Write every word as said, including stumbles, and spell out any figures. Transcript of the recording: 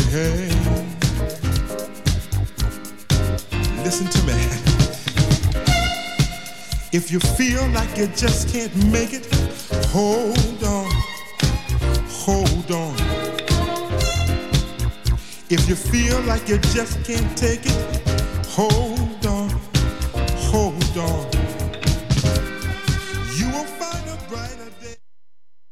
Hey, listen to me. If you feel like you just can't make it, hold on, hold on. If you feel like you just can't take it, hold on, hold on.